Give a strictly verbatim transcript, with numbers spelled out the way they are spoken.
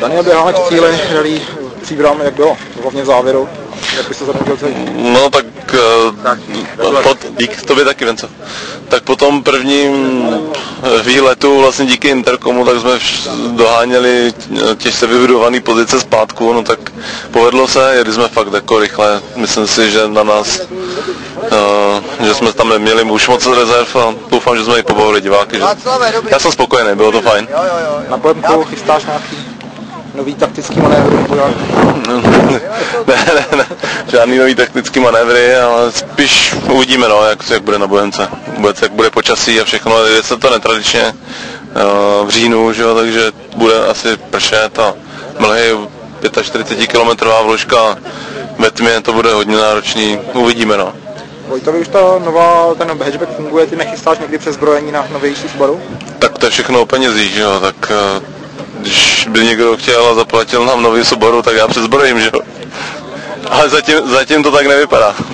Daniel běhal na chvíli, rally Příbram, jak bylo? Hlavně v závěru. Jak bys to zapomněl celý? No tak, uh, pod, dík tobě taky, Venco. Tak po tom prvním výletu vlastně díky Interkomu, tak jsme doháněli těžce vybudované pozice zpátku, no tak povedlo se, jeli jsme fakt jako rychle. Myslím si, že na nás, uh, že jsme tam neměli už moc rezerv a doufám, že jsme i pobavili diváky. Že... Já jsem spokojený, bylo to fajn. Na pojemku chystáš nějaký nový taktický manévr? ne, ne, ne, žádný nový taktický manévry, ale spíš uvidíme, no, jak, jak bude na Bohemce, vůbec, jak bude počasí a všechno, je se to netradičně uh, v říjnu, že jo, takže bude asi pršet a mlhy čtyřicet pět kilometrová vložka ve tmě, to bude hodně náročný, uvidíme, no. Vojtovi, už ta nová, ten hatchback funguje, ty nechystáš někdy přezbrojení na novější Subaru? Tak to je všechno o penězích, že jo, tak uh, když by někdo chtěl a zaplatil nám nový Subaru, tak já přezbrojím, že jo. Ale zatím, zatím to tak nevypadá.